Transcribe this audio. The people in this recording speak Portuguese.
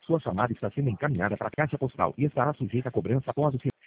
Sua chamada está sendo encaminhada para a caixa postal e estará sujeita a cobrança após o